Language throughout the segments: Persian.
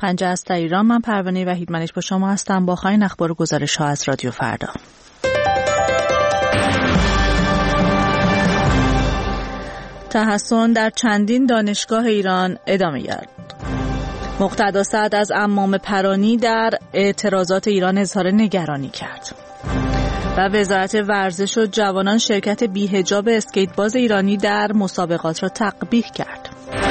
پنجه از ایران، من پروانه وحیدمنش با شما هستم با آخرین اخبار و گزارش‌ها از رادیو فردا. تحسن در چندین دانشگاه ایران ادامه یافت. مقتدا سعد از عمامه پرانی در اعتراضات ایران اظهار نگرانی کرد. و وزارت ورزش و جوانان شرکت بی‌حجاب اسکیتباز ایرانی در مسابقات را تقبیح کرد.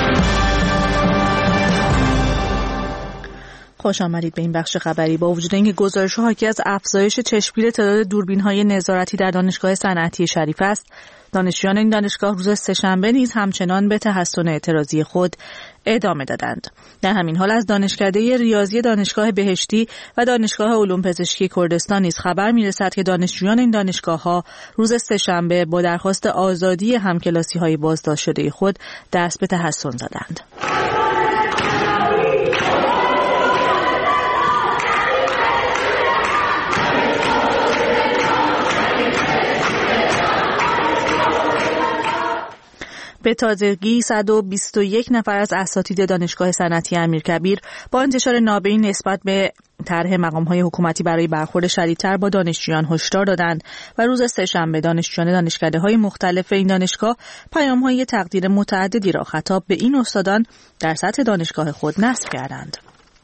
خوش آمدید به این بخش خبری. با وجود اینکه گزارش‌ها حاکی از افزایش چشمگیر تعداد دوربین‌های نظارتی در دانشگاه صنعتی شریف است، دانشجویان این دانشگاه روز سه‌شنبه نیز همچنان به تحسن اعتراضی خود ادامه دادند. در همین حال از دانشکده ریاضی دانشگاه بهشتی و دانشگاه علوم پزشکی کردستان نیز خبر می‌رسد که دانشجویان این دانشگاه‌ها روز سه‌شنبه با درخواست آزادی همکلاسی‌های بازداشت شده خود دست به تحسن زدند. به تازگی 121 نفر از اساتید دانشگاه صنعتی امیرکبیر با انتشار نامه‌ای نسبت به طرح مقام‌های حکومتی برای برخورد شدیدتر با دانشجویان هشدار دادند و روز سه‌شنبه دانشجویان دانشکده‌های مختلف این دانشگاه پیام‌های تقدیر متعددی را خطاب به این استادان در سطح دانشگاه خود نصب کردند.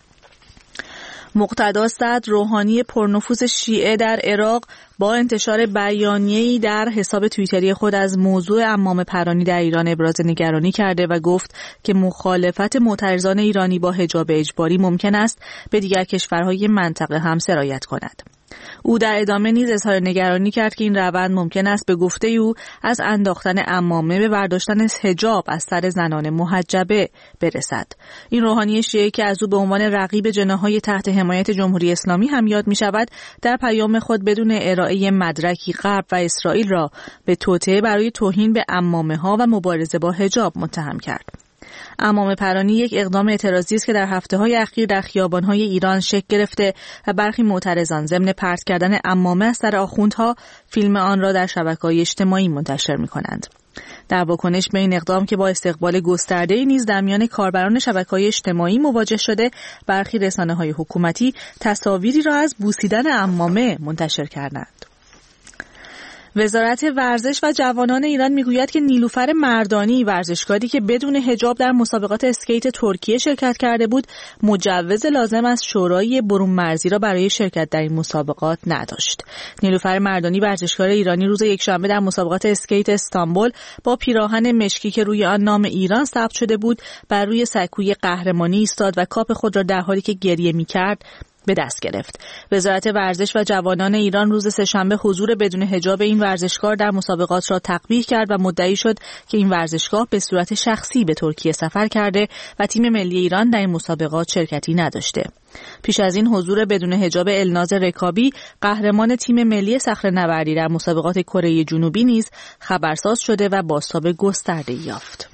مقتدا سعد، روحانی پرنفوذ شیعه در عراق، با انتشار بیانیه‌ای در حساب توییتری خود از موضوع عمامه پرانی در ایران ابراز نگرانی کرده و گفت که مخالفت معترضان ایرانی با حجاب اجباری ممکن است به دیگر کشورهای منطقه هم سرایت کند. او در ادامه نیز اظهار نگرانی کرد که این روند ممکن است به گفته او از انداختن عمامه به برداشتن حجاب از سر زنان محجبه برسد. این روحانی شیعه که از او به عنوان رقیب جناح‌های تحت حمایت جمهوری اسلامی هم یاد می شود، در پیام خود بدون ارائه مدرکی غرب و اسرائیل را به توطئه برای توهین به عمامه‌ها و مبارزه با حجاب متهم کرد. عمامه پرانی یک اقدام اعتراضی است که در هفته‌های اخیر در خیابان‌های ایران شکل گرفته و برخی معترضان ضمن پرت کردن عمامه از سر آخوندها فیلم آن را در شبکه‌های اجتماعی منتشر می‌کنند. در واکنش به این اقدام که با استقبال گسترده‌ای نیز در میان کاربران شبکه‌های اجتماعی مواجه شده، برخی رسانه‌های حکومتی تصاویری را از بوسیدن عمامه منتشر کردند. وزارت ورزش و جوانان ایران میگوید که نیلوفر مردانی، ورزشکاری که بدون حجاب در مسابقات اسکیت ترکیه شرکت کرده بود، مجوز لازم از شورای برون مرزی را برای شرکت در این مسابقات نداشت. نیلوفر مردانی، ورزشکار ایرانی، روز یکشنبه در مسابقات اسکیت استانبول با پیراهن مشکی که روی آن نام ایران ثبت شده بود، بر روی سکوی قهرمانی ایستاد و کاپ خود را در حالی که گریه می‌کرد به دست گرفت. وزارت ورزش و جوانان ایران روز سه‌شنبه حضور بدون حجاب این ورزشکار در مسابقات را تقبیح کرد و مدعی شد که این ورزشکار به صورت شخصی به ترکیه سفر کرده و تیم ملی ایران در این مسابقات شرکتی نداشته. پیش از این حضور بدون حجاب الناز رکابی، قهرمان تیم ملی صخره‌نوردی در مسابقات کره جنوبی نیز خبرساز شده و بازتاب گسترده‌ای یافت.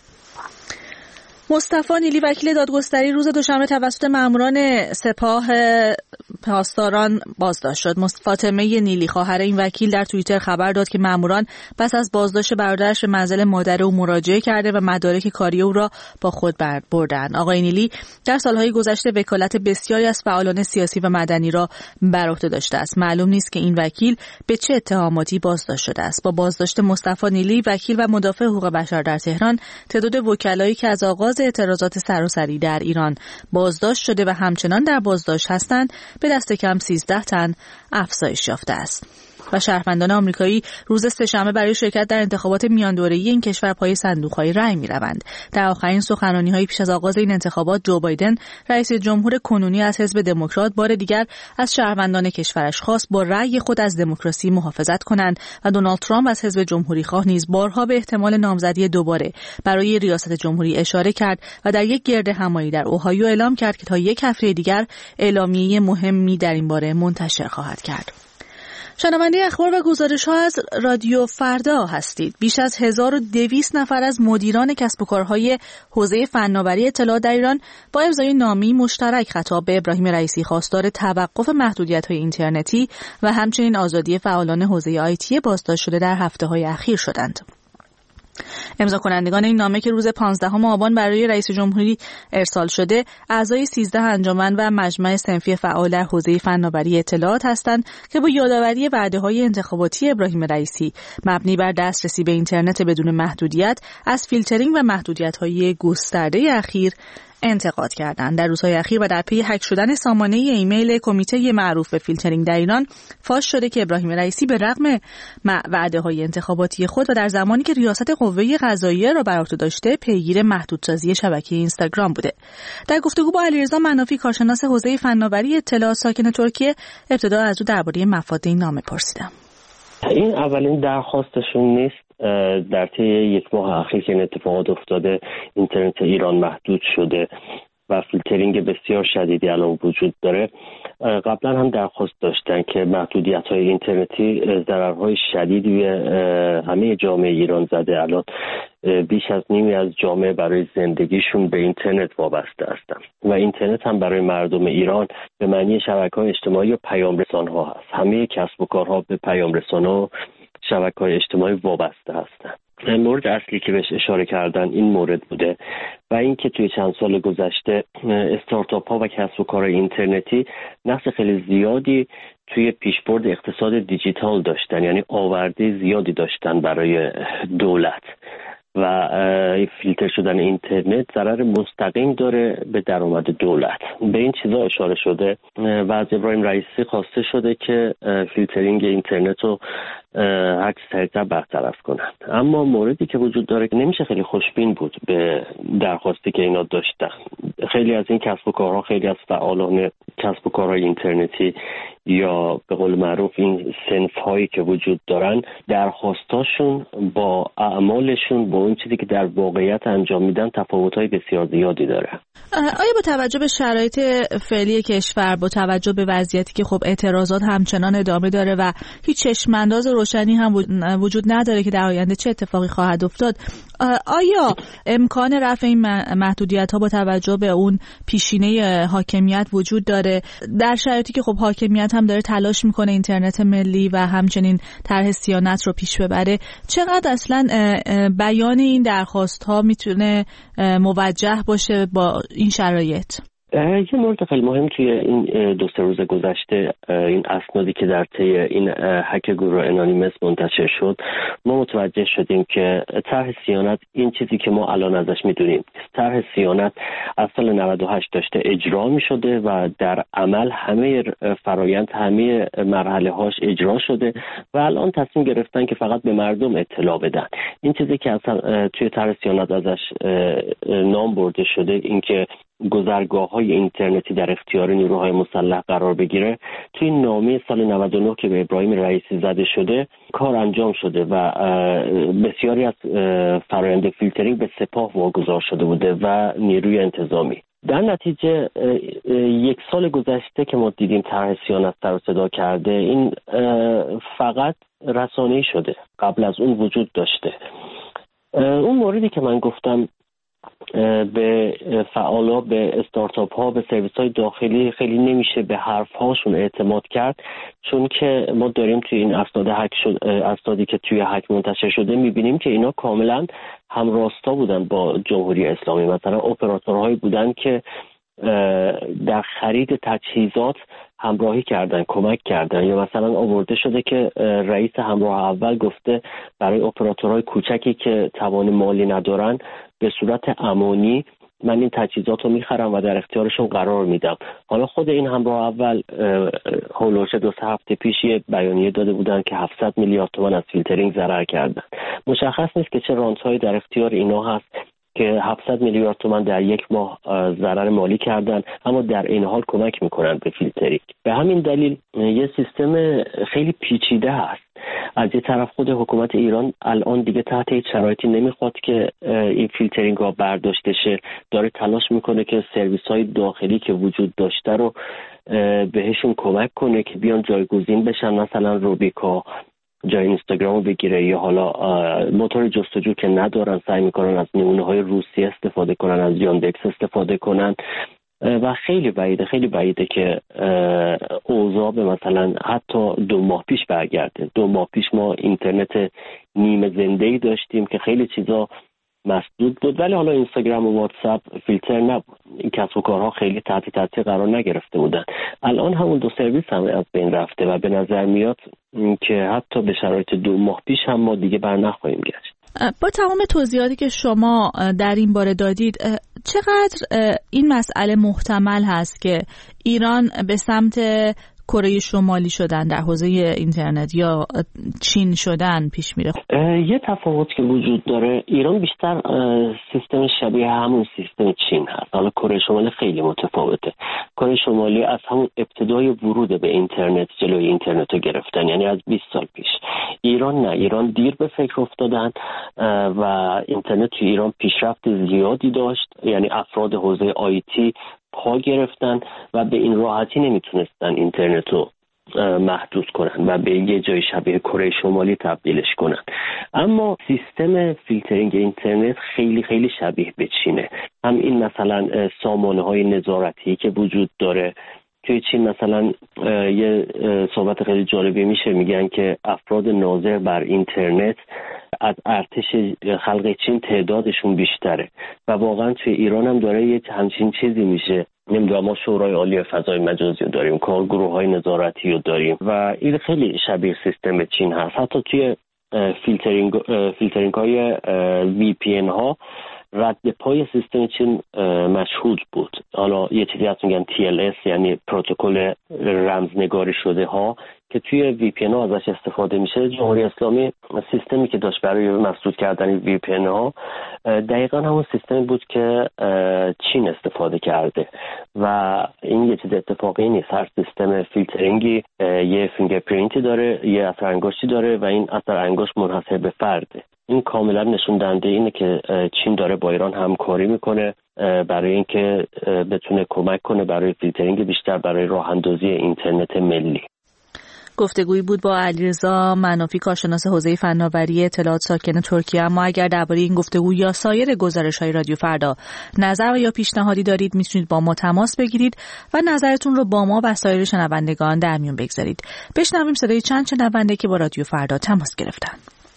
مصطفی نیلی، وکیل دادگستری، روز دوشنبه توسط ماموران سپاه پاسداران بازداشت شد. فاطمه نیلی، خواهر این وکیل، در توییتر خبر داد که ماموران پس از بازداشت برادرش به منزل مادر او مراجعه کرده و مدارک کاری او را با خود بردند. آقای نیلی در سالهای گذشته وکالت بسیاری از فعالان سیاسی و مدنی را بر عهده داشته است. معلوم نیست که این وکیل به چه اتهاماتی بازداشت شده است. با بازداشت مصطفی نیلی، وکیل و مدافع حقوق بشر در تهران، تعداد وکلایی که از آغاز اعتراضات سراسری در ایران بازداشت شده و همچنان در بازداشت هستند به دست کم 13 تن افزایش یافته است. و شهروندان آمریکایی روز سه‌شنبه برای شرکت در انتخابات میان دوره‌ای این کشور پای صندوق‌های رأی می‌روند. در آخرین سخنرانی‌های پیش از آغاز این انتخابات، جو بایدن، رئیس جمهور کنونی از حزب دموکرات، بار دیگر از شهروندان کشورش خواست با رأی خود از دموکراسی محافظت کنند و دونالد ترامپ از حزب جمهوری‌خواه نیز بارها به احتمال نامزدی دوباره برای ریاست جمهوری اشاره کرد و در یک گردهمایی در اوهایو اعلام کرد که تا یک هفته دیگر اعلامیه مهمی در این باره منتشر خواهد کرد. شنونده اخبار و گزارش‌ها از رادیو فردا هستید. بیش از 1200 نفر از مدیران کسب و کارهای حوزه فناوری اطلاعات در ایران با امضای نامه‌ای مشترک خطاب به ابراهیم رئیسی خواستار توقف محدودیت‌های اینترنتی و همچنین آزادی فعالان حوزه آیتی بازداشت شده در هفته‌های اخیر شدند. امضا کنندگان این نامه که روز 15 آبان برای رئیس جمهوری ارسال شده، اعضای 13 انجمن و مجمع صنفی فعال در حوزه فناوری اطلاعات هستند که با یادآوری وعده‌های انتخاباتی ابراهیم رئیسی مبنی بر دسترسی به اینترنت بدون محدودیت از فیلترینگ و محدودیت‌های گسترده اخیر انتقاد کردند. در روزهای اخیر و در پی هک شدن سامانه ایمیل کمیته معروف به فیلترینگ در ایران فاش شده که ابراهیم رئیسی به رغم وعده‌های انتخاباتی خود و در زمانی که ریاست قوه قضاییه را بر عهده داشته پیگیر محدودسازی شبکه اینستاگرام بوده. در گفتگو با علیرضا منافی کارشناس حوزه فناوری اطلاعات ساکن ترکیه، ابتدا از او درباره مفاد این نامه پرسیدم. این اولین درخواستشون نیست. در طی یک ماه اخیر که این اتفاقات افتاده اینترنت ایران محدود شده و فیلترینگ بسیار شدیدی الان وجود داره. قبلا هم درخواست داشتن که محدودیت‌های اینترنتی ضررهای شدیدی به همه جامعه ایران زده. الان بیش از نیمی از جامعه برای زندگیشون به اینترنت وابسته هستن و اینترنت هم برای مردم ایران به معنی شبکه‌های اجتماعی و پیام رسان‌ها هست. همه کسب و کارها به پیام رسان‌ها و شبکه‌های اجتماعی وابسته هستند. مورد اصلی که بهش اشاره کردن این مورد بوده و اینکه توی چند سال گذشته استارتاپ ها و کسب و کار اینترنتی نقش خیلی زیادی توی پیشبرد اقتصاد دیجیتال داشتن، یعنی آورده زیادی داشتن برای دولت و فیلتر شدن اینترنت ضرر مستقیم داره به درآمد دولت. به این چیزا اشاره شده و از ابراهیم رئیسی خواسته شده که فیلترینگ اینترنت رو هر چه سریعتر برطرف کنن. اما موردی که وجود داره نمیشه خیلی خوشبین بود به درخواستی که اینا داشتن. خیلی از این کسب و کارها، خیلی از فعالان کسب و کارهای اینترنتی یا به قول معروف این صنف‌هایی که وجود دارن، درخواستاشون با اعمالشون با اون چیزی که در واقعیت انجام میدن تفاوت‌های بسیار زیادی داره. آیا با توجه به شرایط فعلی کشور، با توجه به وضعیتی که خب اعتراضات همچنان ادامه داره و هیچ چشم‌انداز روشنی هم وجود نداره که در آینده چه اتفاقی خواهد افتاد، آیا امکان رفع این محدودیت‌ها با توجه به اون پیشینه حاکمیت وجود داره در شرایطی که خب حاکمیت هم داره تلاش میکنه اینترنت ملی و همچنین طرح صیانت رو پیش ببره؟ چقدر اصلا بیان این درخواست‌ها میتونه موجه باشه با این شرایط؟ یه مورد خیلی مهم توی این 2-3 روز گذشته، این اسنادی که در طی این هک گروه انانیمس منتشر شد، ما متوجه شدیم که طرح صیانت این چیزی که ما الان ازش میدونیم، طرح صیانت از سال 98 داشته اجرا میشده و در عمل همه فرایند، همه مرحله هاش اجرا شده و الان تصمیم گرفتن که فقط به مردم اطلاع بدن. این چیزی که اصلا توی طرح صیانت ازش نام برده شده، اینکه گذرگاه‌های اینترنتی در اختیار نیروهای مسلح قرار بگیره، توی نامه سال 99 که به ابراهیم رئیسی زده شده کار انجام شده و بسیاری از فرآیند فیلترینگ به سپاه واگذار شده بوده و نیروی انتظامی. در نتیجه 1 سال گذشته که ما دیدیم طرح صیانت سر و صدا کرده، این فقط رسانه‌ای شده، قبل از اون وجود داشته. اون موردی که من گفتم به فعالا، به استارتاپ ها، به سرویس های داخلی خیلی نمیشه به حرف هاشون اعتماد کرد، چون که ما داریم توی این اسنادی که توی هک منتشر شده میبینیم که اینا کاملا همراستا بودن با جمهوری اسلامی. مثلا اپراتورهایی بودن که در خرید تجهیزات همراهی کردن، کمک کردن، یا مثلا آورده شده که رئیس همراه اول گفته برای اپراتورهای کوچکی که توان مالی ندارن به صورت امانی من این تجهیزات رو میخرم و در اختیارشون قرار میدم. حالا خود این همراه اول هولوش 2-3 هفته پیش یه بیانیه داده بودن که 700 میلیارد تومان از فیلترینگ ضرر کردن. مشخص نیست که چه رانت‌هایی در اختیار اینا هست که 700 میلیارد تومان در 1 ماه ضرر مالی کردن، اما در این حال کمک میکنن به فیلترینگ. به همین دلیل یه سیستم خیلی پیچیده هست. از یه طرف خود حکومت ایران الان دیگه تحت هیچ شرایطی نمیخواد که این فیلترینگ ها برداشته شه، داره تلاش میکنه که سرویس های داخلی که وجود داشته رو بهشون کمک کنه که بیان جایگزین بشن، مثلا روبیکا جای اینستاگرامو بگیره، یا حالا موتور جستجو که ندارن سعی میکنن از نمونه های روسی استفاده کنن، از یاندکس استفاده کنن و خیلی بعیده که اوضاع به مثلا حتی 2 ماه پیش برگرده. 2 ماه پیش ما اینترنت نیمه زنده‌ای داشتیم که خیلی چیزا مسدود بود، ولی حالا اینستاگرام و واتساپ فیلتر نبود، این کسب و کارها خیلی تحت تاثیر قرار نگرفته بودن. الان همون 2 سرویس هم از بین رفته و به نظر میاد که حتی به شرایط 2 ماه پیش هم ما دیگه بر نخواهیم گشت. با تمام توضیحاتی که شما در این باره دادید، چقدر این مسئله محتمل هست که ایران به سمت کره شمالی شدن در حوزه اینترنت یا چین شدن پیش میره؟ یه تفاوت که وجود داره، ایران بیشتر سیستم شبیه همون سیستم چین هست. حالا کره شمالی خیلی متفاوته. کره شمالی از همون ابتدای ورود به اینترنت جلوی اینترنت رو گرفتن، یعنی از 20 سال پیش. ایران نه، ایران دیر به فکر افتادن و اینترنت توی ایران پیشرفت زیادی داشت، یعنی افراد حوزه آیتی پا گرفتن و به این راحتی نمیتونستن اینترنت رو محدود کنن و به یه جای شبیه کره شمالی تبدیلش کنن. اما سیستم فیلترینگ اینترنت خیلی خیلی شبیه به چینه. هم این مثلا سامانه‌های نظارتی که وجود داره توی چین، مثلا یه صحبت خیلی جالبی میشه، میگن که افراد ناظر بر اینترنت از ارتش خلق چین تعدادشون بیشتره و واقعا توی ایران هم داره یه همچین چیزی میشه. نمیدونم، ما شورای عالی فضای مجازی رو داریم، کارگروه‌های نظارتی رو داریم و این خیلی شبیه سیستم چین هست. حتی توی فیلترینگ های VPN ها رد پای سیستم چین مشهود بود. حالا یه چیزی هست میگن TLS، یعنی پروتکل رمزنگاری شده ها، که توی VPN ها ازش استفاده میشه. جمهوری اسلامی سیستمی که داشت برای مسدود کردن VPN ها دقیقا همون سیستمی بود که چین استفاده کرده و این یه چیز اتفاقی نیست. هر سیستم فیلترینگی یه فینگرپرینتی داره، یه اثر انگشتی داره و این اثر انگشت منحصر به فرده. این کاملا نشون دهنده اینه که چین داره با ایران همکاری میکنه برای اینکه بتونه کمک کنه برای فیلترینگ بیشتر، برای راه اندازی اینترنت ملی. گفتگویی بود با علیرضا منافی، کارشناس حوزه فناوری اطلاعات ساکن ترکیه. اما اگر درباره این گفتگو یا سایر گزارش‌های رادیو فردا نظر و یا پیشنهادی دارید، میتونید با ما تماس بگیرید و نظرتون رو با ما و سایر شنوندگان در میون بگذارید. بشنویم صدای چند شنونده که با رادیو فردا تماس گرفتن.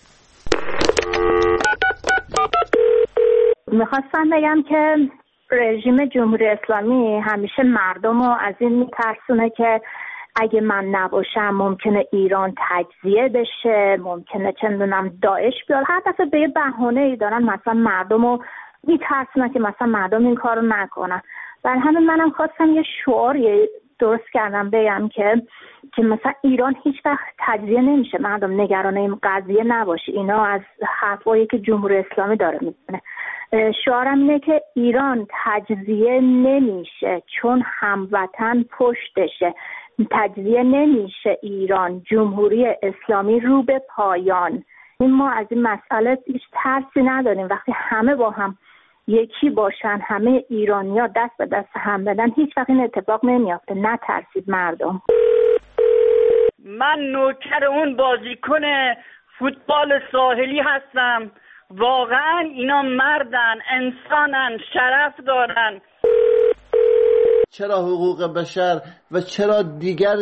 میخواستم بگم که رژیم جمهوری اسلامی همیشه مردم رو از این میترسونه که اگه من نباشم ممکنه ایران تجزیه بشه، ممکنه چندونم داعش بیاد. هر دفعه به یه بهانه‌ای دارن مثلا مردم رو میترسونن که مثلا مردم این کار رو نکنن. در همین منم خواستم یه شعاری درست کردم بگم که مثلا ایران هیچ وقت تجزیه نمیشه، مردم نگران این قضیه نباشه. اینا از حرفایی که جمهوری اسلامی داره میزنه. شعارم اینه که ایران تجزیه نمیشه چون هموطن پشتشه. تجزیه نمیشه ایران، جمهوری اسلامی رو به پایان. ما از این مسئله هیچ ترسی نداریم. وقتی همه با هم یکی باشن، همه ایرانی‌ها دست به دست هم بدن، هیچ وقت این اتفاق نمیافته. نترسید مردم. من نوکر اون بازیکن فوتبال ساحلی هستم. واقعا اینا مردن، انسانن، شرف دارن. چرا حقوق بشر و چرا دیگر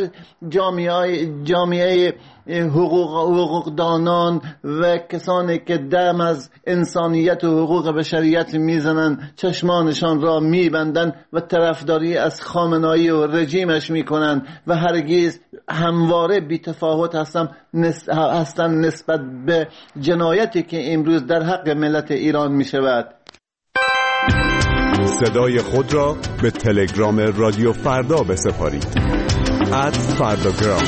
جامعه حقوقدانان و کسانی که دم از انسانیت و حقوق بشریت میزنن چشمانشان را میبندن و طرفداری از خامنه‌ای و رژیمش میکنن و هرگز همواره بی‌تفاوت هستن نسبت به جنایتی که امروز در حق ملت ایران میشود. صدای خود را به تلگرام رادیو فردا بسپارید. @فرdagram.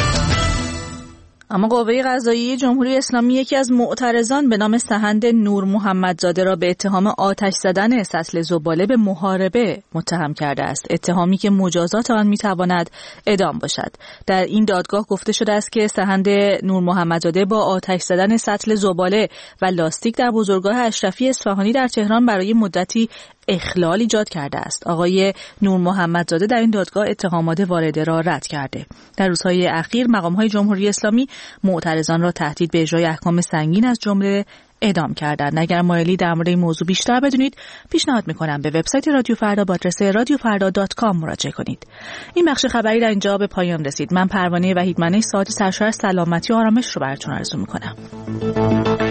اما قوه قضاییه جمهوری اسلامی یکی از معترضان به نام سهند نور محمدزاده را به اتهام آتش زدن سطل زباله به محاربه متهم کرده است. اتهامی که مجازات آن میتواند اعدام باشد. در این دادگاه گفته شده است که سهند نور محمدزاده با آتش زدن سطل زباله و لاستیک در بزرگراه اشرفی اصفهانی در تهران برای مدتی اخلال ایجاد کرده است. آقای نور محمدزاده در این دادگاه اتهامات وارده را رد کرده. در روزهای اخیر مقام‌های جمهوری اسلامی معترضان را تهدید به اجرای احکام سنگین از جمله اعدام کردند. اگر مایلی در مورد این موضوع بیشتر بدونید، پیشنهاد میکنم به وبسایت رادیو فردا با آدرس radiofarda.com مراجعه کنید. این بخش خبری در اینجا به پایان رسید. من پروانه وحیدمنه ساعت سرشار از سلامتی و آرامش رو براتون آرزو میکنم.